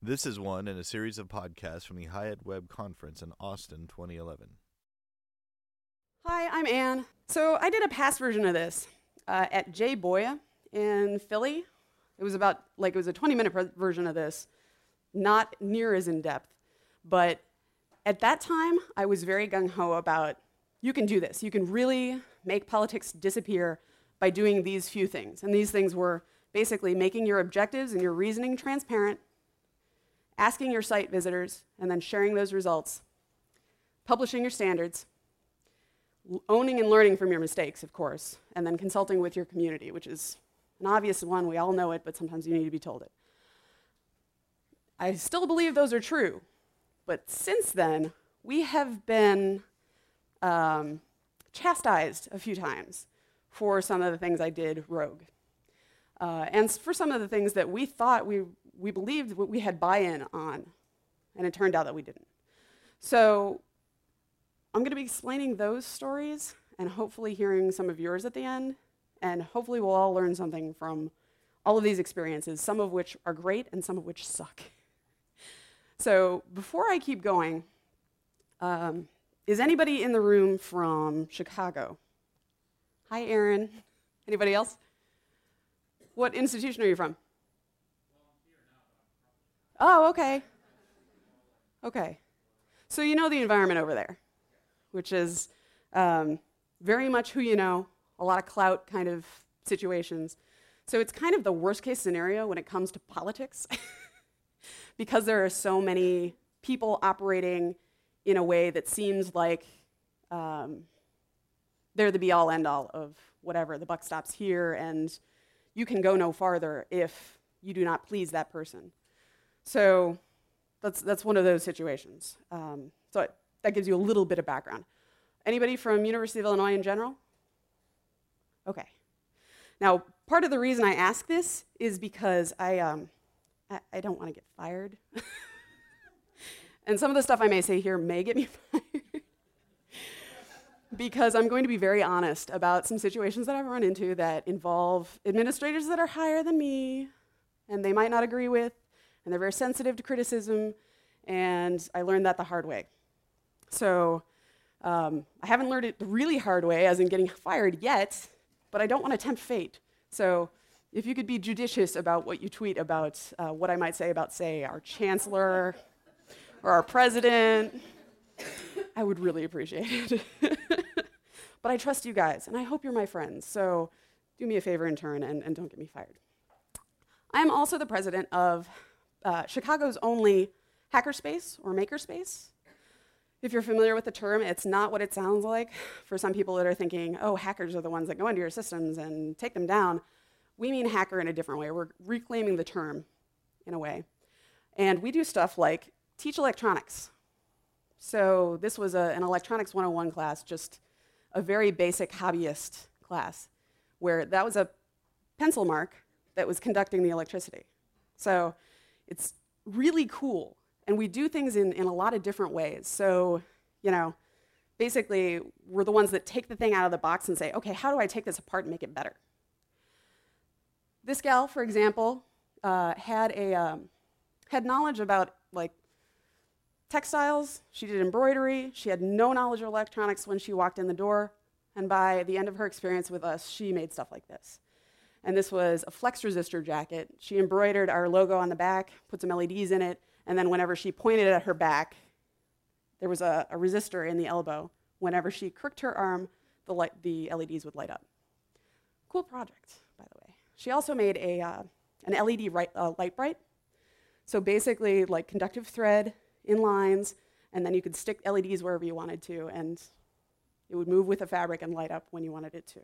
This is one in a series of podcasts from the Hyatt Web Conference in Austin 2011. Hi, I'm Anne. So I did a past version of this at Jay Boya in Philly. It was a 20-minute version of this, not near as in-depth. But at that time, I was very gung-ho about, you can do this. You can really make politics disappear by doing these few things. And these things were basically making your objectives and your reasoning transparent, asking your site visitors, and then sharing those results, publishing your standards, owning and learning from your mistakes, of course, and then consulting with your community, which is an obvious one. We all know it, but sometimes you need to be told it. I still believe those are true, but since then, we have been chastised a few times for some of the things I did rogue. And for some of the things that we thought we believed we had buy-in on, and it turned out that we didn't. So I'm going to be explaining those stories and hopefully hearing some of yours at the end, and hopefully we'll all learn something from all of these experiences, some of which are great and some of which suck. So before I keep going, is anybody in the room from Chicago? Hi, Aaron. Anybody else? What institution are you from? Oh, okay. Okay. So you know the environment over there, which is very much who you know, a lot of clout kind of situations. So it's kind of the worst case scenario when it comes to politics because there are so many people operating in a way that seems like they're the be-all, end-all of whatever. The buck stops here, and you can go no farther if you do not please that person. So that's one of those situations. That gives you a little bit of background. Anybody from University of Illinois in general? Okay. Now, part of the reason I ask this is because I don't want to get fired. And some of the stuff I may say here may get me fired. Because I'm going to be very honest about some situations that I've run into that involve administrators that are higher than me, and they might not agree with, and they're very sensitive to criticism, and I learned that the hard way. So I haven't learned it the really hard way, as in getting fired yet, but I don't want to tempt fate. So if you could be judicious about what you tweet about what I might say about, say, our chancellor or our president, I would really appreciate it. But I trust you guys, and I hope you're my friends, so do me a favor in turn and don't get me fired. I am also the president of Chicago's only hackerspace or makerspace. If you're familiar with the term, it's not what it sounds like. For some people that are thinking, oh, hackers are the ones that go into your systems and take them down, we mean hacker in a different way. We're reclaiming the term in a way. And we do stuff like teach electronics. So this was an Electronics 101 class, just a very basic hobbyist class, where that was a pencil mark that was conducting the electricity. So it's really cool. And we do things in a lot of different ways. So, basically, we're the ones that take the thing out of the box and say, okay, how do I take this apart and make it better? This gal, for example, had knowledge about, textiles. She did embroidery. She had no knowledge of electronics when she walked in the door. And by the end of her experience with us, she made stuff like this. And this was a flex resistor jacket. She embroidered our logo on the back, put some LEDs in it, and then whenever she pointed at her back, there was a resistor in the elbow. Whenever she crooked her arm, the LEDs would light up. Cool project, by the way. She also made an LED light bright. So basically, like conductive thread in lines, and then you could stick LEDs wherever you wanted to, and it would move with the fabric and light up when you wanted it to.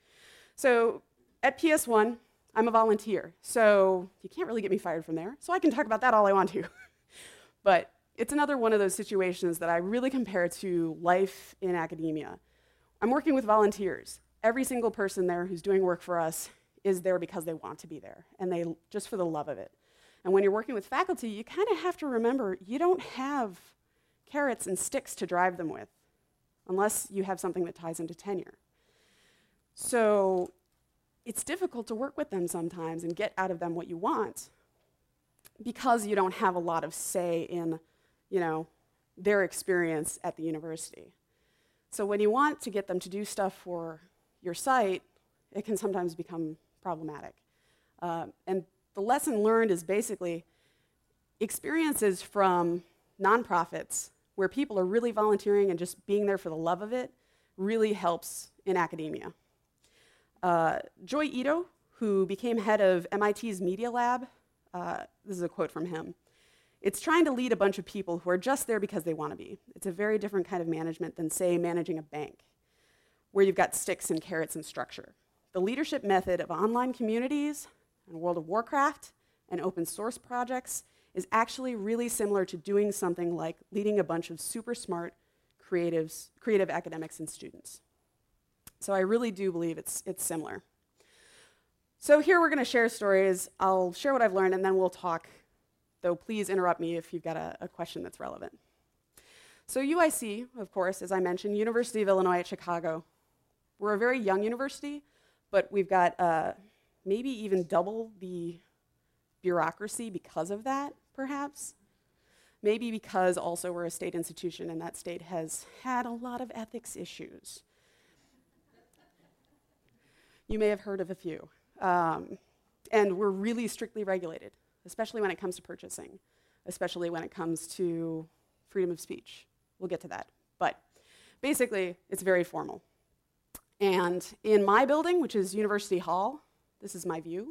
So at PS1, I'm a volunteer, so you can't really get me fired from there, so I can talk about that all I want to. But it's another one of those situations that I really compare to life in academia. I'm working with volunteers. Every single person there who's doing work for us is there because they want to be there, and they just for the love of it. And when you're working with faculty, you kind of have to remember you don't have carrots and sticks to drive them with, unless you have something that ties into tenure. So it's difficult to work with them sometimes and get out of them what you want. because you don't have a lot of say in, their experience at the university. So when you want to get them to do stuff for your site, it can sometimes become problematic. And the lesson learned is basically experiences from nonprofits where people are really volunteering and just being there for the love of it really helps in academia. Joy Ito, who became head of MIT's Media Lab, this is a quote from him. "It's trying to lead a bunch of people who are just there because they want to be. It's a very different kind of management than, say, managing a bank, where you've got sticks and carrots and structure. The leadership method of online communities and World of Warcraft and open source projects is actually really similar to doing something like leading a bunch of super smart creative academics and students." So I really do believe it's similar. So here we're going to share stories. I'll share what I've learned, and then we'll talk, though please interrupt me if you've got a question that's relevant. So UIC, of course, as I mentioned, University of Illinois at Chicago. We're a very young university, but we've got maybe even double the bureaucracy because of that, perhaps. Maybe because also we're a state institution and that state has had a lot of ethics issues. You may have heard of a few. And we're really strictly regulated, especially when it comes to purchasing, especially when it comes to freedom of speech. We'll get to that. But basically, it's very formal. And in my building, which is University Hall, this is my view.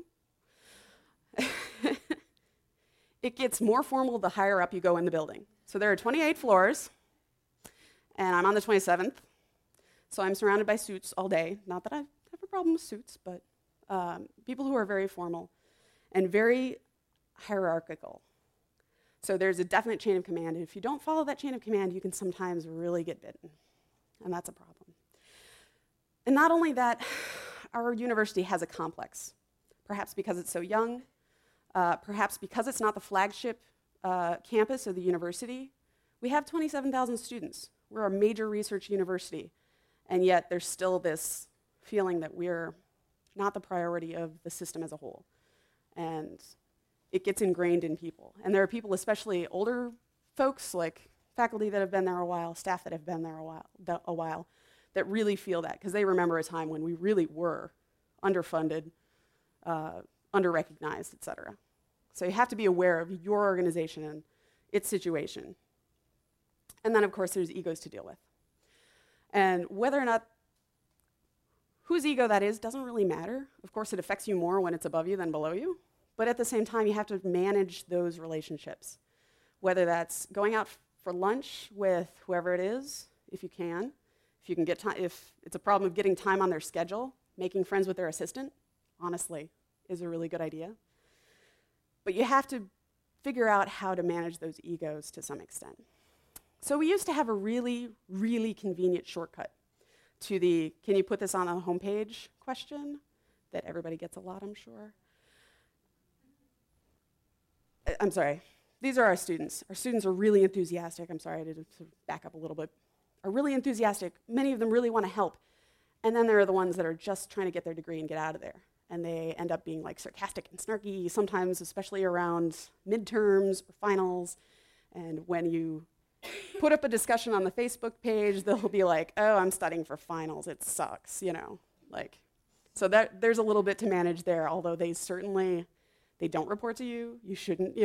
It gets more formal the higher up you go in the building. So there are 28 floors, and I'm on the 27th. So I'm surrounded by suits all day. Not that I have a problem with suits, but people who are very formal and very hierarchical. So there's a definite chain of command, and if you don't follow that chain of command, you can sometimes really get bitten, and that's a problem. And not only that, our university has a complex, perhaps because it's so young, perhaps because it's not the flagship campus of the university. We have 27,000 students. We're a major research university, and yet there's still this feeling that we're not the priority of the system as a whole. And it gets ingrained in people. And there are people, especially older folks, like faculty that have been there a while, staff that have been there a while, that really feel that, because they remember a time when we really were underfunded, under-recognized, et cetera. So you have to be aware of your organization and its situation. And then, of course, there's egos to deal with. And whether or not whose ego that is doesn't really matter. Of course, it affects you more when it's above you than below you. But at the same time, you have to manage those relationships, whether that's going out for lunch with whoever it is, if you can. If you can get time, if it's a problem of getting time on their schedule, making friends with their assistant, honestly, is a really good idea. But you have to figure out how to manage those egos to some extent. So we used to have a really, really convenient shortcut to the, can you put this on a homepage question that everybody gets a lot, I'm sure. I'm sorry. These are our students. Our students are really enthusiastic. I'm sorry, I did to back up a little bit. Are really enthusiastic. Many of them really want to help. And then there are the ones that are just trying to get their degree and get out of there. And they end up being like sarcastic and snarky, sometimes especially around midterms or finals. And when you put up a discussion on the Facebook page, they'll be like, oh, I'm studying for finals. It sucks, like. So there's a little bit to manage there, although they don't report to you. You shouldn't,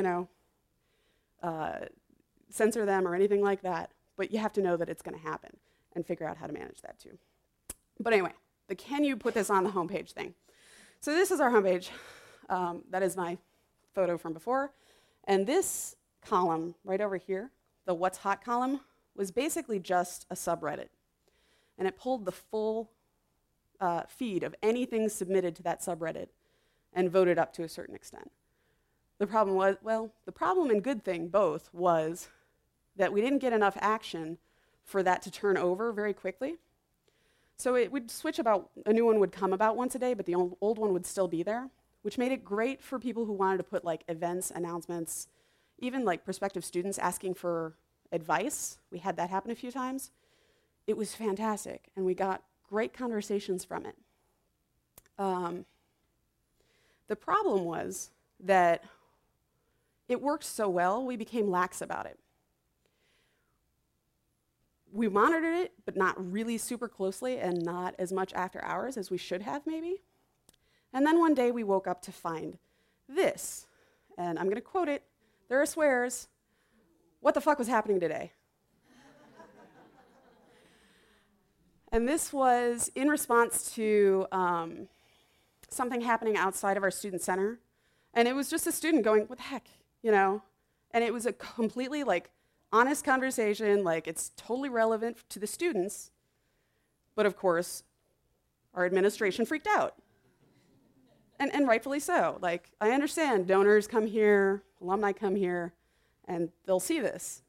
censor them or anything like that. But you have to know that it's going to happen and figure out how to manage that too. But anyway, the can you put this on the homepage thing. So this is our homepage. That is my photo from before. And this column right over here, the What's Hot column, was basically just a subreddit. And it pulled the full feed of anything submitted to that subreddit and voted up to a certain extent. The problem was, the problem and good thing both was that we didn't get enough action for that to turn over very quickly. So it would switch a new one would come about once a day, but the old one would still be there, which made it great for people who wanted to put like events, announcements, even like prospective students asking for advice. We had that happen a few times. It was fantastic, and we got great conversations from it. The problem was that it worked so well, we became lax about it. We monitored it, but not really super closely and not as much after hours as we should have, maybe. And then one day we woke up to find this. And I'm going to quote it. There are swears. What the fuck was happening today? And this was in response to something happening outside of our student center. And it was just a student going, what the heck, you know? And it was a completely, like, honest conversation, like, it's totally relevant to the students. But of course, our administration freaked out. And rightfully so. Like, I understand donors come here, alumni come here, and they'll see this.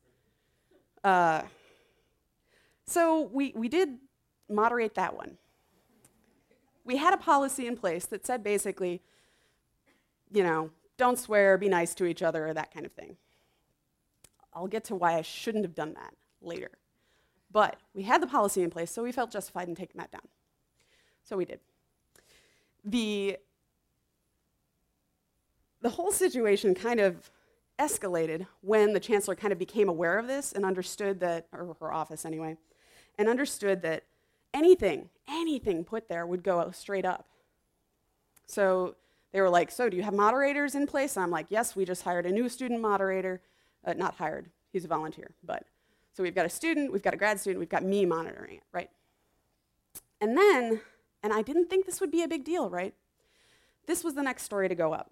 So we did moderate that one. We had a policy in place that said basically, you know, don't swear, be nice to each other, that kind of thing. I'll get to why I shouldn't have done that later. But we had the policy in place, so we felt justified in taking that down. So we did. The whole situation kind of escalated when the chancellor kind of became aware of this and understood that, or her office anyway, and understood that anything put there would go straight up. So they were like, so do you have moderators in place? And I'm like, yes, we just hired a new student moderator. Not hired, he's a volunteer, but. So we've got a student, we've got a grad student, we've got me monitoring it, right? And then, and I didn't think this would be a big deal, right? This was the next story to go up.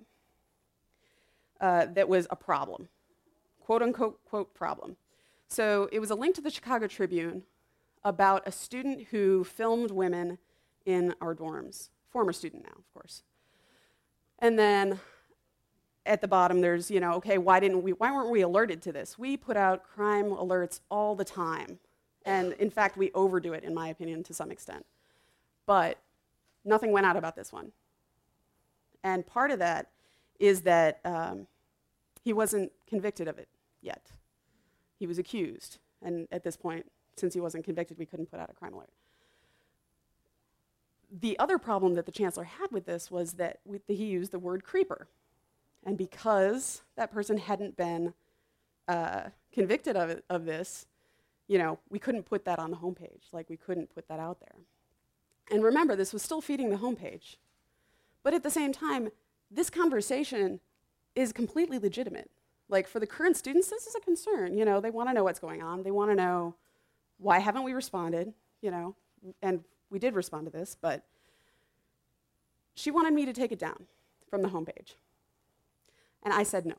That was a problem, quote unquote, quote problem. So it was a link to the Chicago Tribune about a student who filmed women in our dorms, former student now, of course. And then at the bottom there's, you know, okay, why weren't we alerted to this? We put out crime alerts all the time. And in fact, we overdo it, in my opinion, to some extent. But nothing went out about this one. And part of that is that he wasn't convicted of it yet. He was accused. And at this point, since he wasn't convicted, we couldn't put out a crime alert. The other problem that the chancellor had with this was that he used the word creeper. And because that person hadn't been convicted of this, you know, we couldn't put that on the homepage. Like, we couldn't put that out there. And remember, this was still feeding the homepage. But at the same time, this conversation is completely legitimate. Like, for the current students, this is a concern. You know, they want to know what's going on. They want to know, why haven't we responded? You know, and we did respond to this, but she wanted me to take it down from the homepage. And I said no.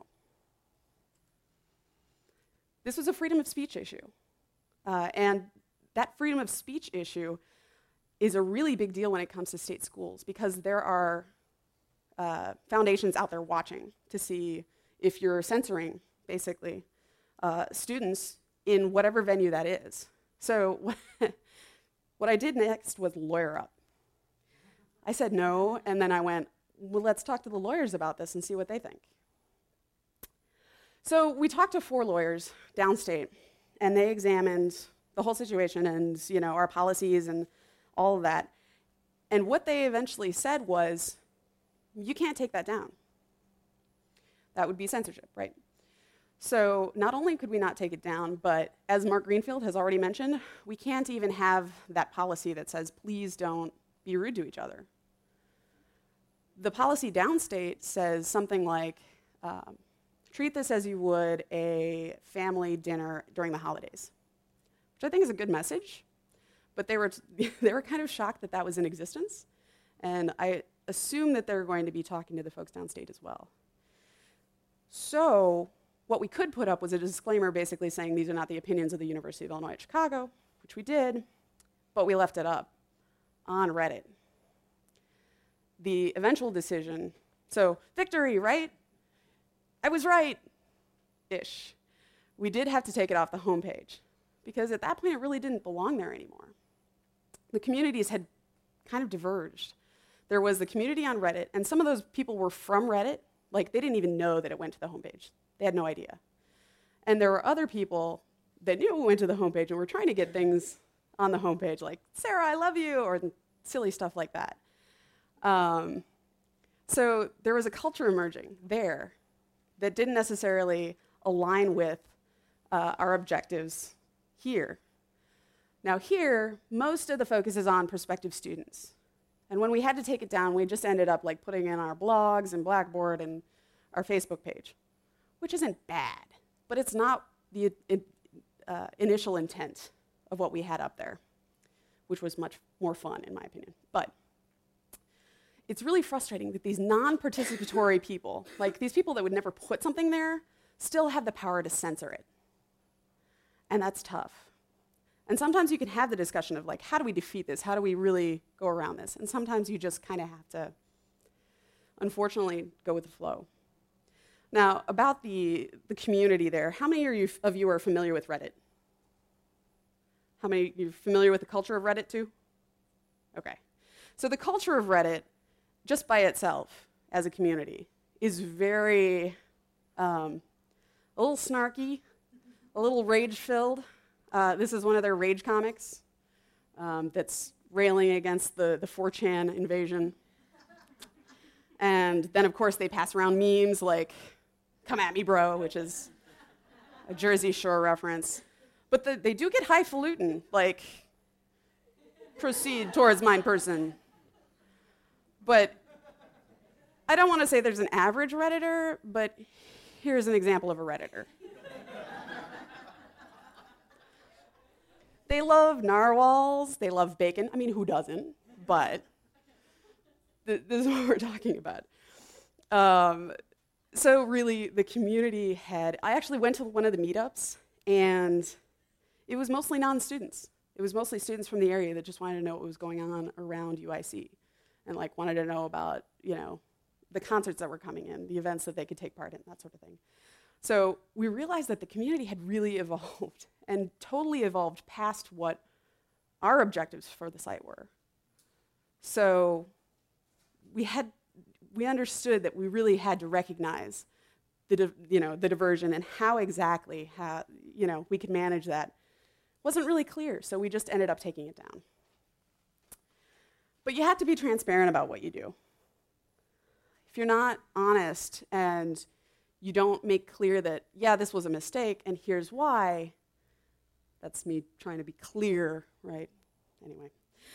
This was a freedom of speech issue. And that freedom of speech issue is a really big deal when it comes to state schools, because there are foundations out there watching to see if you're censoring, basically, students in whatever venue that is. So what I did next was lawyer up. I said no, and then I went, well, let's talk to the lawyers about this and see what they think. So we talked to 4 lawyers downstate, and they examined the whole situation and, you know, our policies and all of that. And what they eventually said was, you can't take that down. That would be censorship, right? So not only could we not take it down, but as Mark Greenfield has already mentioned, we can't even have that policy that says, please don't be rude to each other. The policy downstate says something like, treat this as you would a family dinner during the holidays, which I think is a good message, but they were kind of shocked that that was in existence, and I assume that they're going to be talking to the folks downstate as well. So what we could put up was a disclaimer basically saying these are not the opinions of the University of Illinois at Chicago, which we did, but we left it up on Reddit. The eventual decision, so victory, right? I was right-ish. We did have to take it off the homepage because at that point it really didn't belong there anymore. The communities had kind of diverged. There was the community on Reddit, and some of those people were from Reddit. Like, they didn't even know that it went to the homepage. They had no idea. And there were other people that knew it went to the homepage and were trying to get things on the homepage, like, Sarah, I love you, or silly stuff like that. So there was a culture emerging there that didn't necessarily align with our objectives here. Now here, most of the focus is on prospective students. And when we had to take it down, we just ended up like putting in our blogs and Blackboard and our Facebook page, which isn't bad, but it's not the initial intent of what we had up there, which was much more fun in my opinion. But it's really frustrating that these non-participatory people, like these people that would never put something there, still have the power to censor it. And that's tough. And sometimes you can have the discussion of like, how do we defeat this? How do we really go around this? And sometimes you just kind of have to, unfortunately, go with the flow. Now, about the community there, how many of you are familiar with Reddit? How many of you are familiar with the culture of Reddit too? Okay. So the culture of Reddit, just by itself, as a community, is very, a little snarky, a little rage-filled. This is one of their rage comics that's railing against the 4chan invasion. And then, of course, they pass around memes like, "Come at me, bro," which is a Jersey Shore reference. But they do get highfalutin, like, "Proceed towards mine person." But I don't want to say there's an average Redditor, but here's an example of a Redditor. They love narwhals, they love bacon. I mean, who doesn't? But this is what we're talking about. So really, the community I actually went to one of the meetups, and it was mostly non-students. It was mostly students from the area that just wanted to know what was going on around UIC, and like wanted to know about, the concerts that were coming in, the events that they could take part in, that sort of thing. So we realized that the community had really evolved and totally evolved past what our objectives for the site were. So we understood that we really had to recognize the diversion and how exactly we could manage that. Wasn't really clear, so we just ended up taking it down. But you have to be transparent about what you do. If you're not honest and you don't make clear that, yeah, this was a mistake and here's why, that's me trying to be clear, right? Anyway.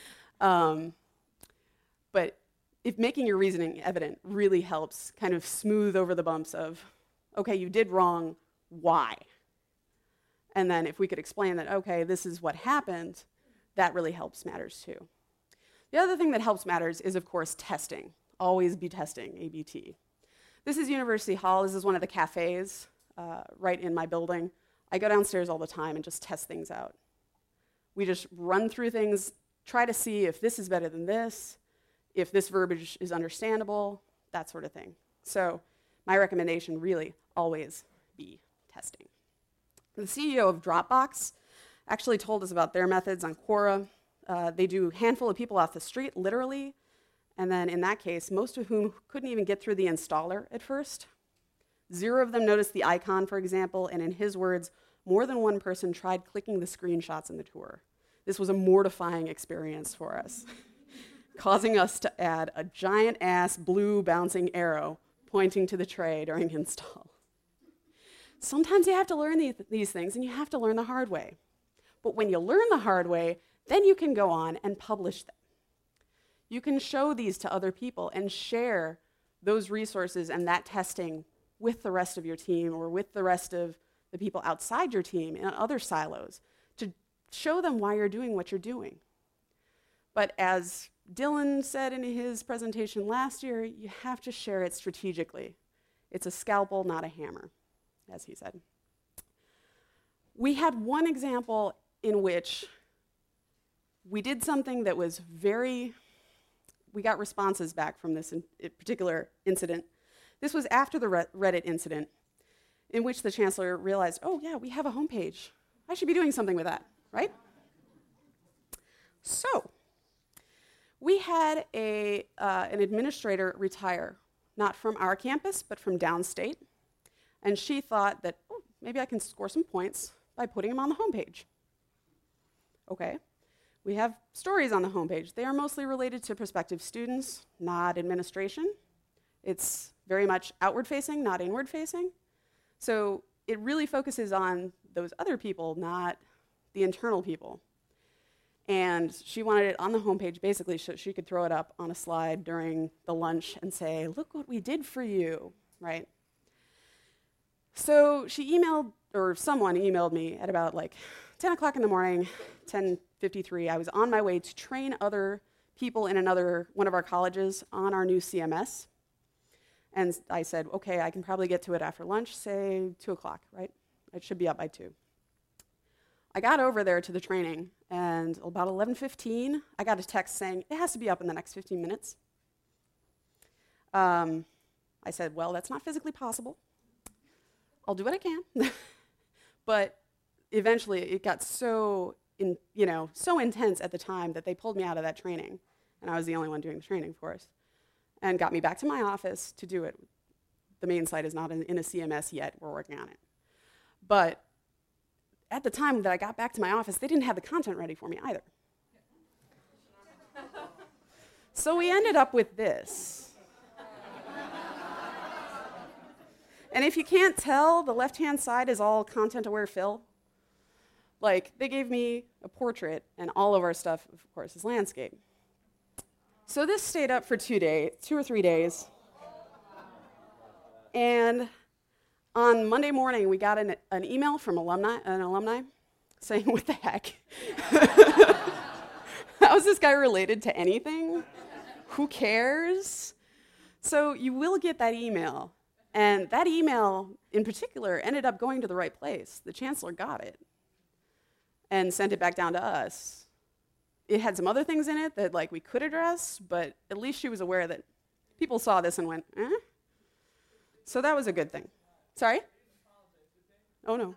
But if making your reasoning evident really helps kind of smooth over the bumps of, okay, you did wrong, why? And then if we could explain that, okay, this is what happened, that really helps matters too. The other thing that helps matters is, of course, testing. Always be testing, ABT. This is University Hall. This is one of the cafes right in my building. I go downstairs all the time and just test things out. We just run through things, try to see if this is better than this, if this verbiage is understandable, that sort of thing. So my recommendation really always be testing. The CEO of Dropbox actually told us about their methods on Quora. They do a handful of people off the street, literally, and then in that case, most of whom couldn't even get through the installer at first. 0 of them noticed the icon, for example, and in his words, more than one person tried clicking the screenshots in the tour. This was a mortifying experience for us, causing us to add a giant-ass blue bouncing arrow pointing to the tray during install. Sometimes you have to learn these things, and you have to learn the hard way. But when you learn the hard way, then you can go on and publish them. You can show these to other people and share those resources and that testing with the rest of your team or with the rest of the people outside your team in other silos to show them why you're doing what you're doing. But as Dylan said in his presentation last year, you have to share it strategically. It's a scalpel, not a hammer, as he said. We had one example in which we did something that was we got responses back from this particular incident. This was after the Reddit incident, in which the chancellor realized, oh yeah, we have a homepage. I should be doing something with that, right? So we had an administrator retire, not from our campus, but from downstate. And she thought that, oh, maybe I can score some points by putting him on the homepage. Okay. We have stories on the homepage. They are mostly related to prospective students, not administration. It's very much outward-facing, not inward-facing. So it really focuses on those other people, not the internal people. And she wanted it on the homepage, basically, so she could throw it up on a slide during the lunch and say, look what we did for you, right? So she emailed, or someone emailed me at about like 10 o'clock in the morning, 10:53. I was on my way to train other people in one of our colleges on our new CMS. And I said, okay, I can probably get to it after lunch, say 2 o'clock, right? It should be up by 2. I got over there to the training, and about 11:15, I got a text saying, it has to be up in the next 15 minutes. I said, well, that's not physically possible. I'll do what I can. But eventually, it got so intense at the time that they pulled me out of that training, and I was the only one doing the training, of course, and got me back to my office to do it. The main site is not in a CMS yet. We're working on it. But at the time that I got back to my office, they didn't have the content ready for me either. So we ended up with this. And if you can't tell, the left-hand side is all content-aware fill. Like, they gave me a portrait, and all of our stuff, of course, is landscape. So this stayed up for 2 or 3 days. And on Monday morning, we got an email from an alumni saying, what the heck? How is this guy related to anything? Who cares? So you will get that email. And that email, in particular, ended up going to the right place. The chancellor got it and sent it back down to us. It had some other things in it that we could address, but at least she was aware that people saw this and went, eh? So that was a good thing. Sorry? Oh, no.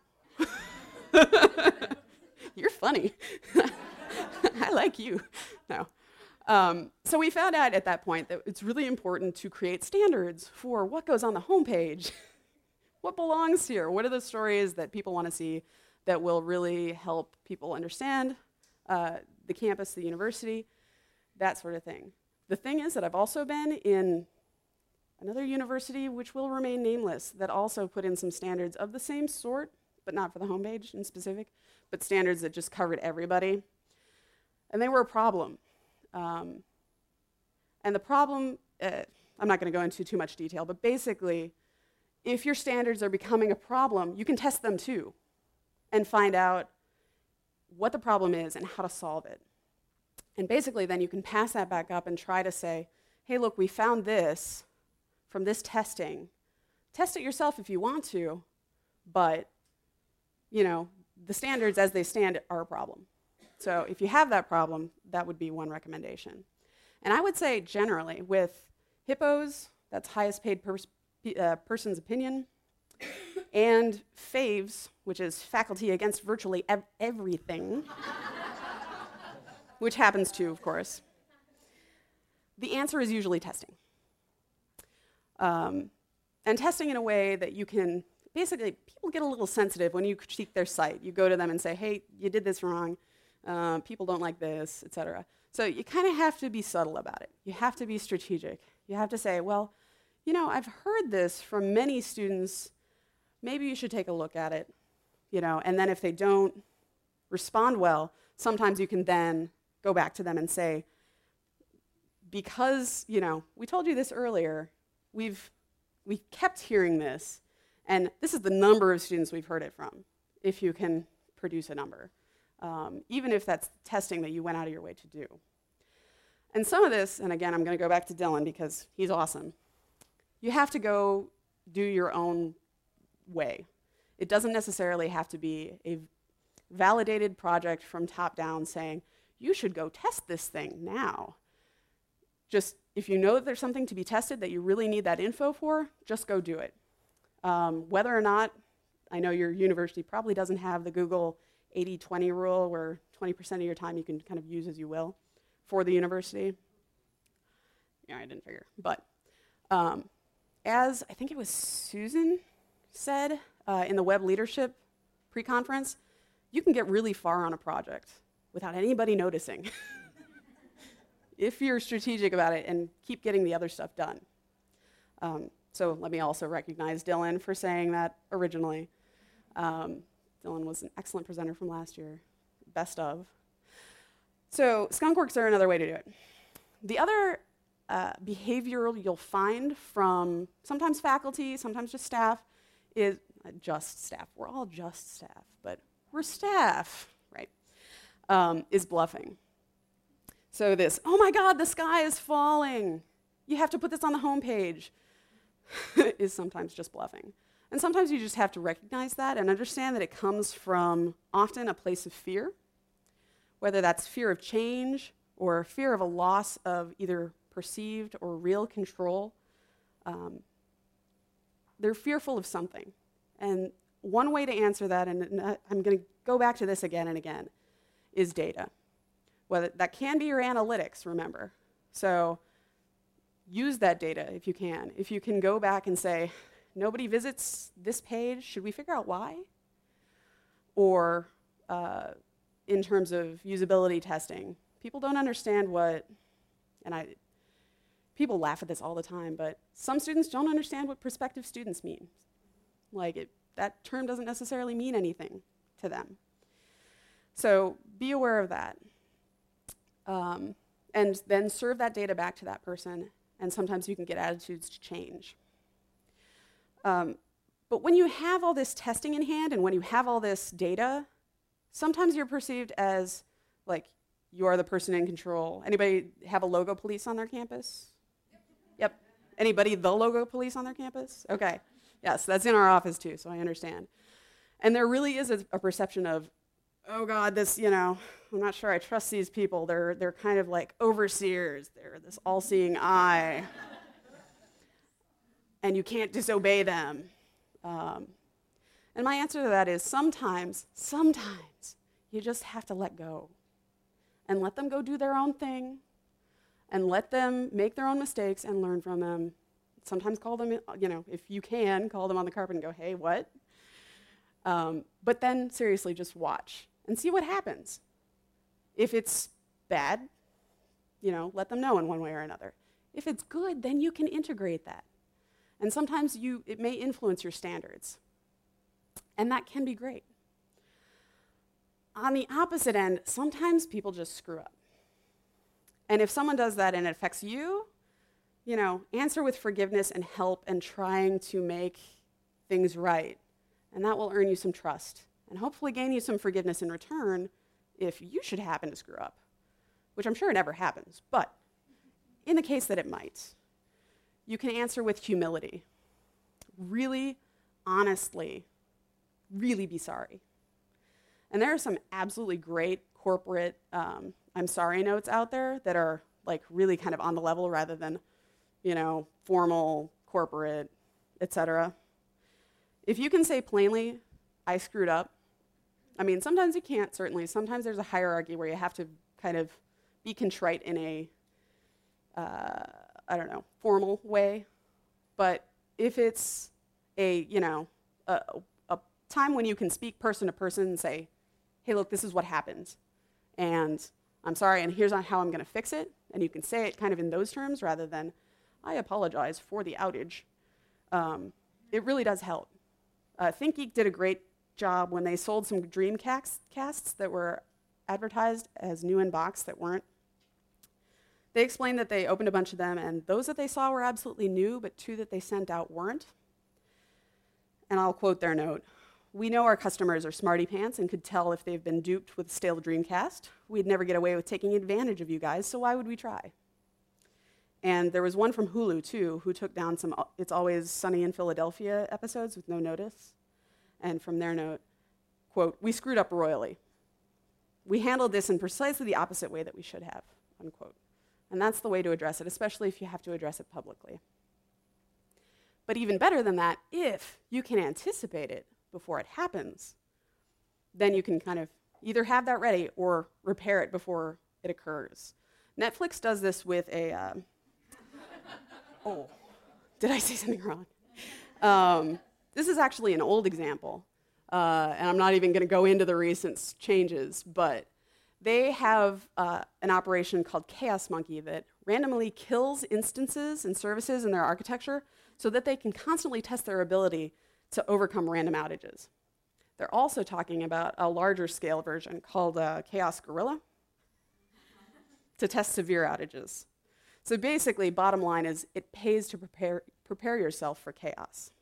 You're funny. I like you. No. So we found out at that point that it's really important to create standards for what goes on the homepage. What belongs here? What are the stories that people want to see that will really help people understand the campus, the university, that sort of thing. The thing is that I've also been in another university, which will remain nameless, that also put in some standards of the same sort, but not for the homepage in specific, but standards that just covered everybody. And they were a problem. And the problem, I'm not going to go into too much detail, but basically, if your standards are becoming a problem, you can test them too and find out what the problem is and how to solve it. And basically, then you can pass that back up and try to say, hey, look, we found this from this testing. Test it yourself if you want to, but the standards as they stand are a problem. So if you have that problem, that would be one recommendation. And I would say generally with HIPPOs, that's highest paid person's opinion, and FAVES, which is faculty against virtually everything, which happens too, of course, the answer is usually testing. And testing in a way that you can, basically, people get a little sensitive when you critique their site. You go to them and say, hey, you did this wrong. People don't like this, et cetera. So you kind of have to be subtle about it. You have to be strategic. You have to say, well, I've heard this from many students. Maybe you should take a look at it. And then if they don't respond well, sometimes you can then go back to them and say, because, we told you this earlier, we kept hearing this, and this is the number of students we've heard it from, if you can produce a number. Even if that's testing that you went out of your way to do. And some of this, and again, I'm going to go back to Dylan because he's awesome, you have to go do your own way. It doesn't necessarily have to be a validated project from top down saying, you should go test this thing now. Just, if you know that there's something to be tested that you really need that info for, just go do it. Whether or not, I know your university probably doesn't have the Google 80-20 rule where 20% of your time you can kind of use as you will for the university. Yeah, I didn't figure. But as I think it was Susan said in the web leadership pre-conference, you can get really far on a project without anybody noticing if you're strategic about it and keep getting the other stuff done. So let me also recognize Dylan for saying that originally. Dylan was an excellent presenter from last year, best of. So skunkworks are another way to do it. The other behavior you'll find from sometimes faculty, sometimes just staff, is just staff. We're all just staff, but we're staff, right? Is bluffing. So this, oh my God, the sky is falling. You have to put this on the homepage, is sometimes just bluffing. And sometimes you just have to recognize that and understand that it comes from often a place of fear, whether that's fear of change or fear of a loss of either perceived or real control. They're fearful of something. And one way to answer that, and I'm going to go back to this again and again, is data. Whether that can be your analytics, remember. So use that data if you can. If you can go back and say, nobody visits this page, should we figure out why? Or in terms of usability testing, people don't understand what, and people laugh at this all the time, but some students don't understand what prospective students mean. Like, that term doesn't necessarily mean anything to them. So be aware of that. And then serve that data back to that person, and sometimes you can get attitudes to change. But when you have all this testing in hand and when you have all this data, sometimes you're perceived as, like, you are the person in control. Anybody have a logo police on their campus? Yep. Anybody the logo police on their campus? Okay. Yes, that's in our office too, so I understand. And there really is a perception of, oh God, this, I'm not sure I trust these people. They're kind of like overseers. They're this all-seeing eye. And you can't disobey them. And my answer to that is sometimes you just have to let go. And let them go do their own thing. And let them make their own mistakes and learn from them. Sometimes call them, if you can, call them on the carpet and go, hey, what? But then seriously, just watch and see what happens. If it's bad, let them know in one way or another. If it's good, then you can integrate that. And sometimes it may influence your standards. And that can be great. On the opposite end, sometimes people just screw up. And if someone does that and it affects you, answer with forgiveness and help and trying to make things right. And that will earn you some trust and hopefully gain you some forgiveness in return if you should happen to screw up, which I'm sure never happens. But in the case that it might, you can answer with humility. Really, honestly, really be sorry. And there are some absolutely great corporate I'm sorry notes out there that are like really kind of on the level rather than, formal, corporate, etc. If you can say plainly, I screwed up. I mean, sometimes you can't, certainly. Sometimes there's a hierarchy where you have to kind of be contrite in a, formal way. But if it's a time when you can speak person to person and say, hey, look, this is what happened. And I'm sorry, and here's how I'm going to fix it. And you can say it kind of in those terms rather than, I apologize for the outage. It really does help. ThinkGeek did a great job when they sold some Dreamcasts that were advertised as new in box that weren't. They explained that they opened a bunch of them, and those that they saw were absolutely new, but 2 that they sent out weren't. And I'll quote their note. We know our customers are smarty pants and could tell if they've been duped with a stale Dreamcast. We'd never get away with taking advantage of you guys, so why would we try? And there was one from Hulu, too, who took down some It's Always Sunny in Philadelphia episodes with no notice. And from their note, quote, we screwed up royally. We handled this in precisely the opposite way that we should have, unquote. And that's the way to address it, especially if you have to address it publicly. But even better than that, if you can anticipate it before it happens, then you can kind of either have that ready or repair it before it occurs. Netflix does this with a, oh, did I say something wrong? This is actually an old example, and I'm not even going to go into the recent changes, but they have an operation called Chaos Monkey that randomly kills instances and services in their architecture so that they can constantly test their ability to overcome random outages. They're also talking about a larger scale version called Chaos Gorilla to test severe outages. So basically, bottom line is it pays to prepare yourself for chaos.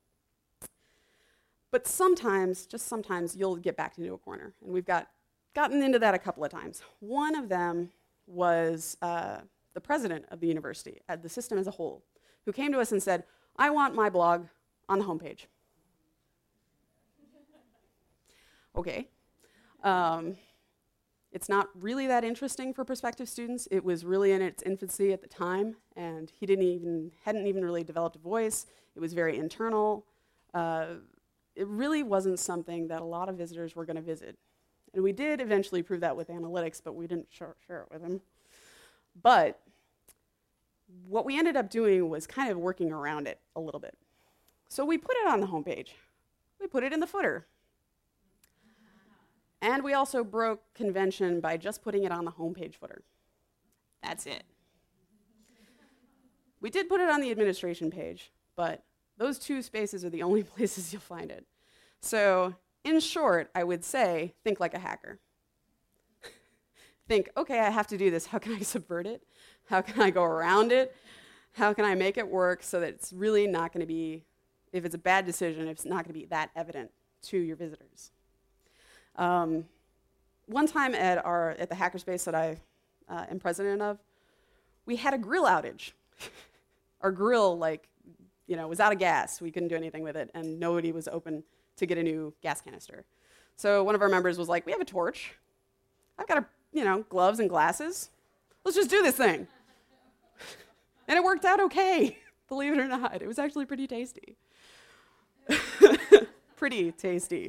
But sometimes, just sometimes, you'll get backed into a corner. And we've gotten into that a couple of times. One of them was the president of the university, the system as a whole, who came to us and said, I want my blog on the homepage. Okay. It's not really that interesting for prospective students. It was really in its infancy at the time, and he hadn't even really developed a voice. It was very internal. It really wasn't something that a lot of visitors were going to visit. And we did eventually prove that with analytics, but we didn't share it with him. But what we ended up doing was kind of working around it a little bit. So we put it on the homepage. We put it in the footer. And we also broke convention by just putting it on the homepage footer. That's it. We did put it on the administration page, but those two spaces are the only places you'll find it. So in short, I would say, think like a hacker. Think, okay, I have to do this. How can I subvert it? How can I go around it? How can I make it work so that it's really not going to be, if it's a bad decision, it's not going to be that evident to your visitors. One time at the hackerspace that I am president of, we had a grill outage. Our grill, was out of gas. We couldn't do anything with it, and nobody was open to get a new gas canister. So one of our members was like, we have a torch. I've got gloves and glasses. Let's just do this thing. And it worked out okay, believe it or not. It was actually pretty tasty. Pretty tasty.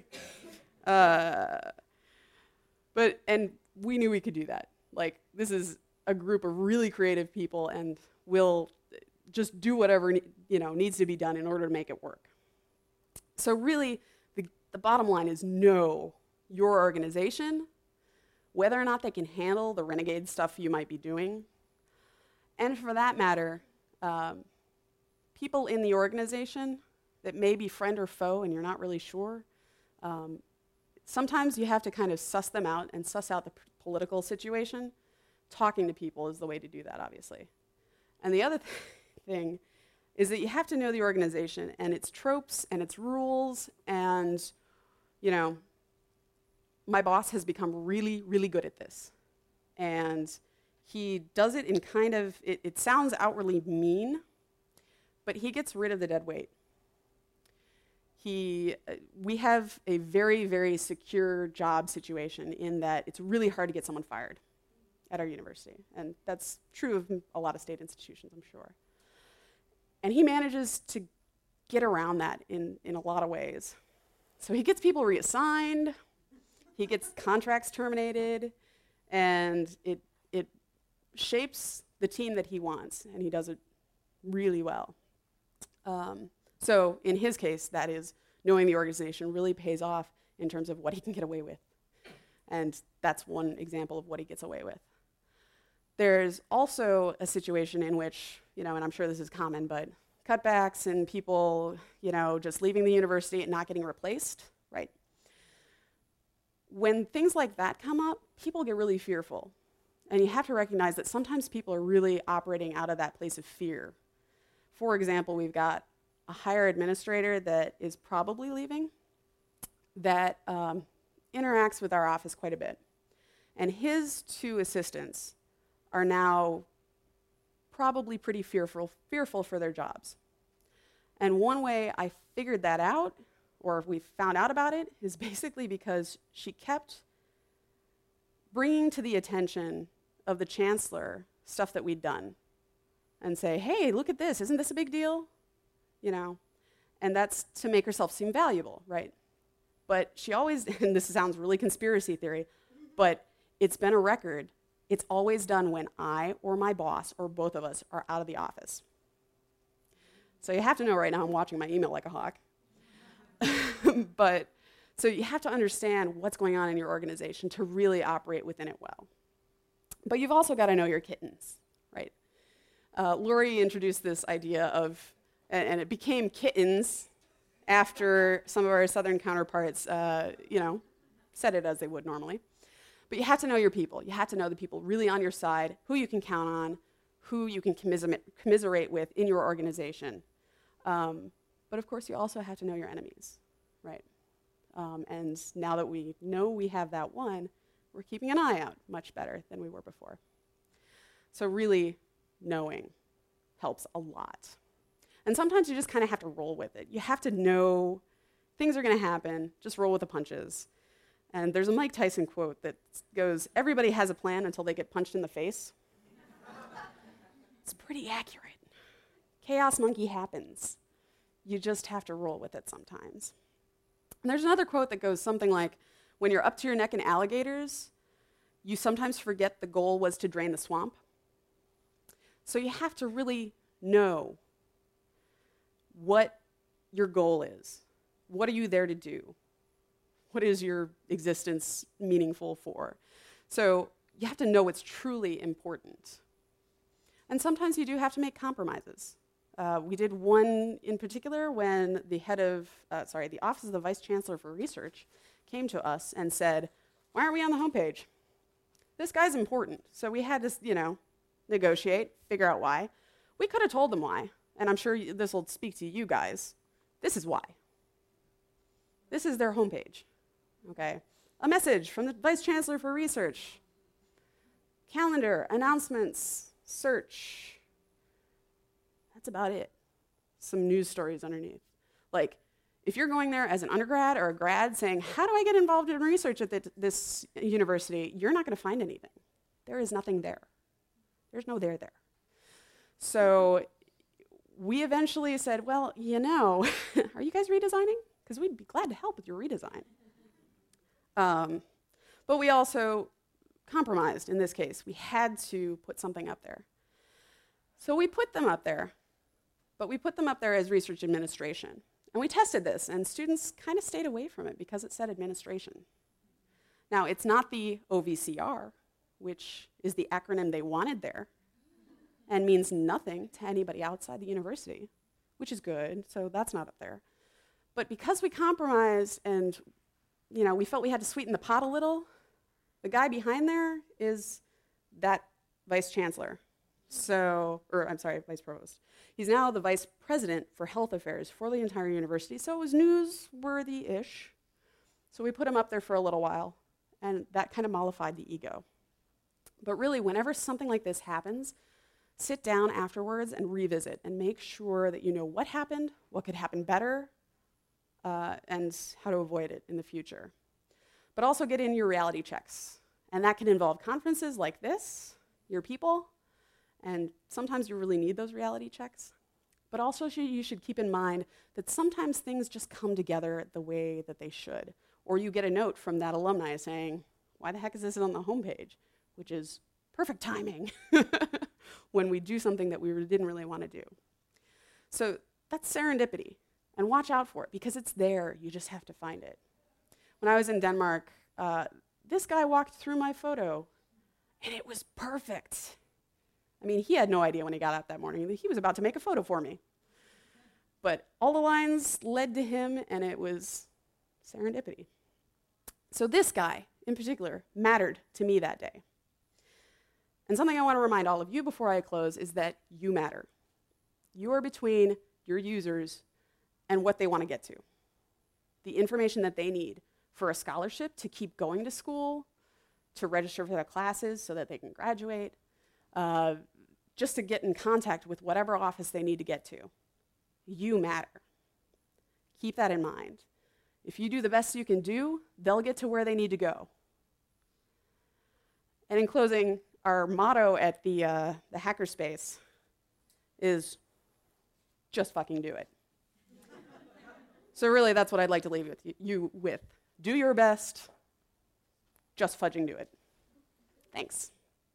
And we knew we could do that. This is a group of really creative people, and we'll just do whatever needs to be done in order to make it work. So really, the bottom line is know your organization, whether or not they can handle the renegade stuff you might be doing. And for that matter, people in the organization that may be friend or foe and you're not really sure, sometimes you have to kind of suss them out and suss out the political situation. Talking to people is the way to do that, obviously. And the other thing is that you have to know the organization and its tropes and its rules. And, my boss has become really, really good at this. And he does it in kind of, it sounds outwardly mean, but he gets rid of the dead weight. We have a very, very secure job situation in that it's really hard to get someone fired at our university. And that's true of a lot of state institutions, I'm sure. And he manages to get around that in a lot of ways. So he gets people reassigned, he gets contracts terminated, and it shapes the team that he wants, and he does it really well. So in his case, that is, knowing the organization really pays off in terms of what he can get away with. And that's one example of what he gets away with. There's also a situation in which, and I'm sure this is common, but cutbacks and people, just leaving the university and not getting replaced, right? When things like that come up, people get really fearful. And you have to recognize that sometimes people are really operating out of that place of fear. For example, we've got a higher administrator that is probably leaving that interacts with our office quite a bit. And his two assistants are now probably pretty fearful for their jobs. And one way I figured that out, or we found out about it, is basically because she kept bringing to the attention of the chancellor stuff that we'd done and say, hey, look at this, isn't this a big deal? And that's to make herself seem valuable, right? But she always, and this sounds really conspiracy theory, but it's been a record, it's always done when I or my boss or both of us are out of the office. So you have to know right now I'm watching my email like a hawk. But so you have to understand what's going on in your organization to really operate within it well. But you've also got to know your kittens, right? Lori introduced this idea of and it became kittens after some of our southern counterparts, said it as they would normally. But you have to know your people. You have to know the people really on your side, who you can count on, who you can commiserate with in your organization. But of course, you also have to know your enemies, right? And now that we know we have that one, we're keeping an eye out much better than we were before. So really knowing helps a lot. And sometimes you just kind of have to roll with it. You have to know things are going to happen, just roll with the punches. And there's a Mike Tyson quote that goes, "Everybody has a plan until they get punched in the face." It's pretty accurate. Chaos monkey happens. You just have to roll with it sometimes. And there's another quote that goes something like, "When you're up to your neck in alligators, you sometimes forget the goal was to drain the swamp." So you have to really know what your goal is. What are you there to do? What is your existence meaningful for? So you have to know what's truly important. And sometimes you do have to make compromises. We did one in particular when the the Office of the Vice Chancellor for Research came to us and said, "Why aren't we on the homepage? This guy's important." So we had to, negotiate, figure out why. We could have told them why, and I'm sure this will speak to you guys. This is why. This is their homepage, okay? A message from the Vice Chancellor for Research. Calendar, announcements, search. That's about it. Some news stories underneath. Like, if you're going there as an undergrad or a grad saying, "How do I get involved in research at this university?" you're not going to find anything. There is nothing there. There's no there. So we eventually said, "Well, are you guys redesigning? Because we'd be glad to help with your redesign." But we also compromised in this case. We had to put something up there. So we put them up there, but we put them up there as research administration. And we tested this, and students kind of stayed away from it because it said administration. Now, it's not the OVCR, which is the acronym they wanted there, and means nothing to anybody outside the university, which is good, so that's not up there. But because we compromised and we felt we had to sweeten the pot a little, the guy behind there is that vice chancellor. Vice provost. He's now the vice president for health affairs for the entire university, so it was newsworthy-ish. So we put him up there for a little while, and that kind of mollified the ego. But really, whenever something like this happens, sit down afterwards and revisit and make sure that you know what happened, what could happen better, and how to avoid it in the future. But also get in your reality checks. And that can involve conferences like this, your people, and sometimes you really need those reality checks. But also you should keep in mind that sometimes things just come together the way that they should. Or you get a note from that alumni saying, "Why the heck is this on the homepage?" Which is perfect timing when we do something that we didn't really want to do. So that's serendipity. And watch out for it, because it's there. You just have to find it. When I was in Denmark, this guy walked through my photo, and it was perfect. I mean, he had no idea when he got up that morning that he was about to make a photo for me. But all the lines led to him, and it was serendipity. So this guy, in particular, mattered to me that day. And something I want to remind all of you before I close is that you matter. You are between your users and what they want to get to. The information that they need for a scholarship to keep going to school, to register for their classes so that they can graduate, just to get in contact with whatever office they need to get to. You matter. Keep that in mind. If you do the best you can do, they'll get to where they need to go. And in closing, our motto at the Hackerspace is just fucking do it. So really, that's what I'd like to leave you with. Do your best, just fudging do it. Thanks.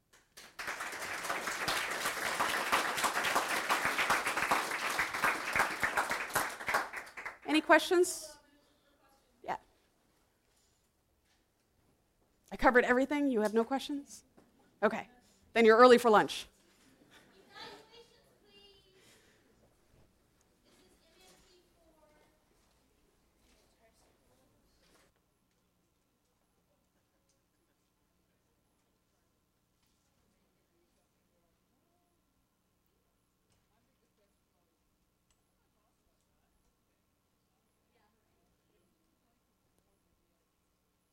Any questions? Yeah. I covered everything? You have no questions? Okay. Then you're early for lunch.